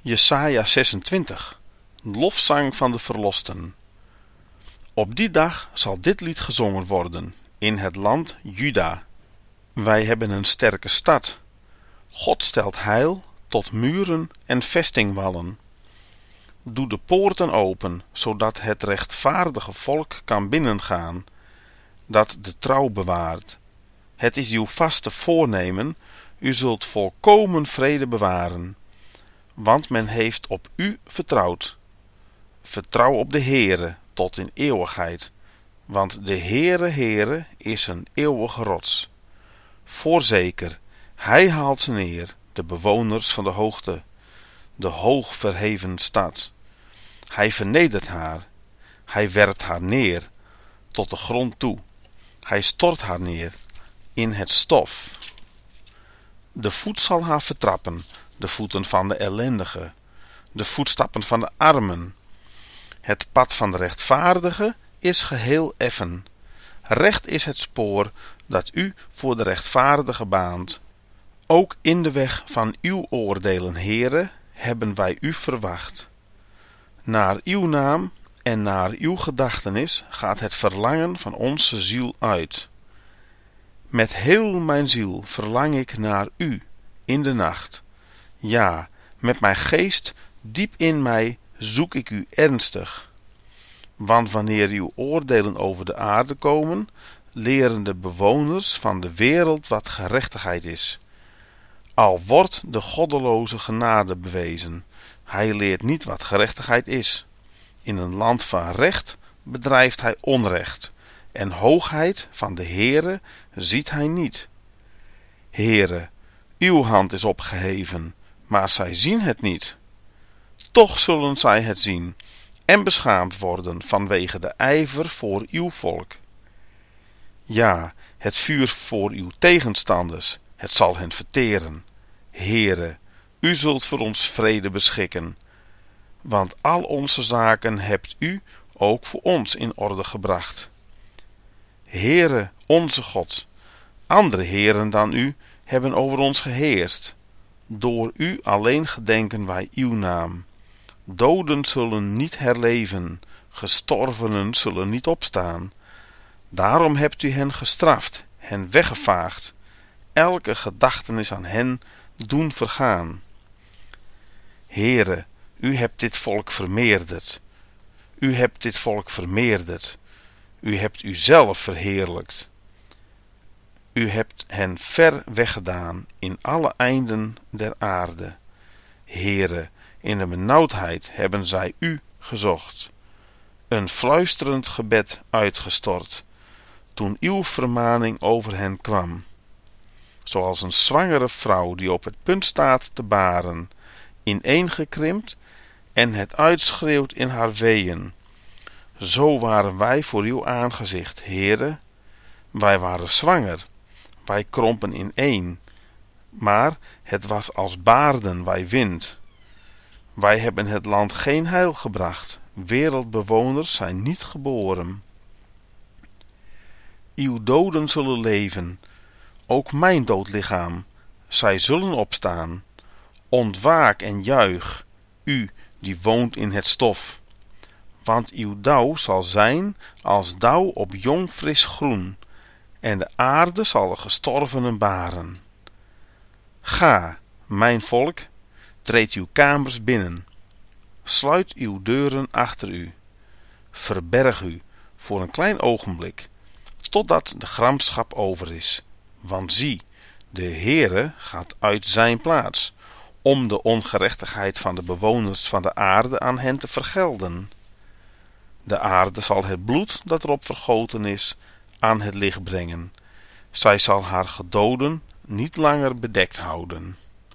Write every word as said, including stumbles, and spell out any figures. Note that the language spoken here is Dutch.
Jesaja zesentwintig. Lofzang van de verlosten. Op die dag zal dit lied gezongen worden in het land Juda. Wij hebben een sterke stad. God stelt heil tot muren en vestingwallen. Doe de poorten open, zodat het rechtvaardige volk kan binnengaan, dat de trouw bewaart. Het is uw vaste voornemen, u zult volkomen vrede bewaren, want men heeft op u vertrouwd. Vertrouw op de Heere tot in eeuwigheid, want de Heere Heere is een eeuwige rots. Voorzeker, hij haalt ze neer, de bewoners van de hoogte, de hoog verheven stad. Hij vernedert haar, hij werpt haar neer, tot de grond toe. Hij stort haar neer, in het stof. De voet zal haar vertrappen, de voeten van de ellendige, de voetstappen van de armen. Het pad van de rechtvaardige is geheel effen. Recht is het spoor dat u voor de rechtvaardige baant. Ook in de weg van uw oordelen, Heere, hebben wij u verwacht. Naar uw naam en naar uw gedachtenis gaat het verlangen van onze ziel uit. Met heel mijn ziel verlang ik naar u in de nacht. Ja, met mijn geest diep in mij zoek ik u ernstig. Want wanneer uw oordelen over de aarde komen, leren de bewoners van de wereld wat gerechtigheid is. Al wordt de goddeloze genade bewezen, hij leert niet wat gerechtigheid is. In een land van recht bedrijft hij onrecht, en hoogheid van de Heere ziet hij niet. Heere, uw hand is opgeheven, maar zij zien het niet. Toch zullen zij het zien en beschaamd worden vanwege de ijver voor uw volk. Ja, het vuur voor uw tegenstanders, het zal hen verteren. Heere, u zult voor ons vrede beschikken, want al onze zaken hebt u ook voor ons in orde gebracht. Heere, onze God, andere heren dan u hebben over ons geheerst. Door u alleen gedenken wij uw naam. Doden zullen niet herleven, gestorvenen zullen niet opstaan. Daarom hebt u hen gestraft, hen weggevaagd, elke gedachtenis aan hen doen vergaan. Heere, u hebt dit volk vermeerderd. U hebt dit volk vermeerderd. U hebt uzelf verheerlijkt. U hebt hen ver weggedaan in alle einden der aarde. Heere, in de benauwdheid hebben zij u gezocht. Een fluisterend gebed uitgestort, toen uw vermaning over hen kwam. Zoals een zwangere vrouw die op het punt staat te baren, ineengekrimpt en het uitschreeuwt in haar weeën. Zo waren wij voor uw aangezicht, Heere. Wij waren zwanger, wij krompen ineen, maar het was als baarden wij wind. Wij hebben het land geen heil gebracht, wereldbewoners zijn niet geboren. Uw doden zullen leven, ook mijn doodlichaam, zij zullen opstaan. Ontwaak en juich, u die woont in het stof. Want uw dauw zal zijn als dauw op jong fris groen, en de aarde zal de gestorvenen baren. Ga, mijn volk, treed uw kamers binnen. Sluit uw deuren achter u. Verberg u voor een klein ogenblik, totdat de gramschap over is. Want zie, de Heere gaat uit zijn plaats, om de ongerechtigheid van de bewoners van de aarde aan hen te vergelden. De aarde zal het bloed dat erop vergoten is aan het licht brengen. Zij zal haar gedoden niet langer bedekt houden.